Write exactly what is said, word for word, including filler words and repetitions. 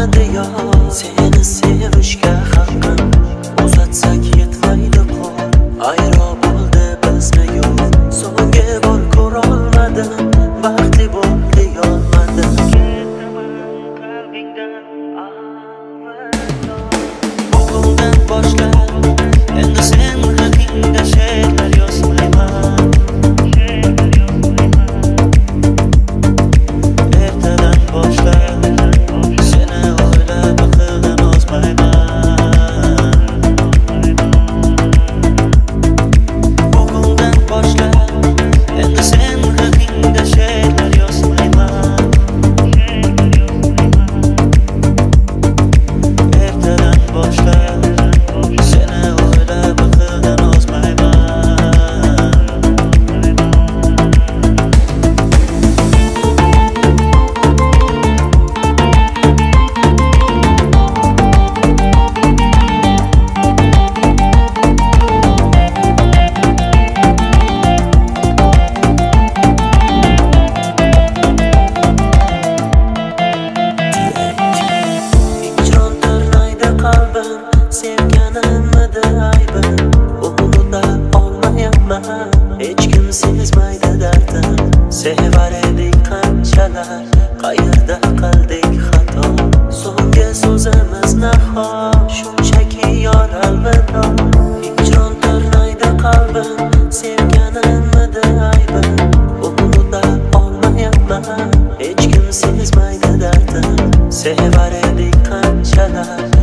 qolmadi yo. Seni sevishga haqqim, uzatsak yetmaydi qo'l. Ayro bo'ldi bizni yo'l, so'nggi bor ko'rolmadim, baxtli bo'l deyolmadim. Bugundan boshlab endi sen haqingda she'rlar yozmayman. Ertadan boshlab seni o'ylab aqldan ozmayman. Bugundan boshlab endi sen haqingda she'rlar yozmayman. Ertadan boshlab seni o'ylab aqldan ozmayman. Hijron tirnaydi qalbim, sevganimidi aybim. Unuta olmayapman, hech kim sezmaydi dardim. Sevar edik qanchalar, qayerda qildik xato. So'nggi so'zimiz nahot, shunchaki yor alvido. Hijron tirnaydi qalbim, sevganimidi aybim. Unuta olmayapman, hech kim sezmaydi dardim. Sevar edik qanchalar,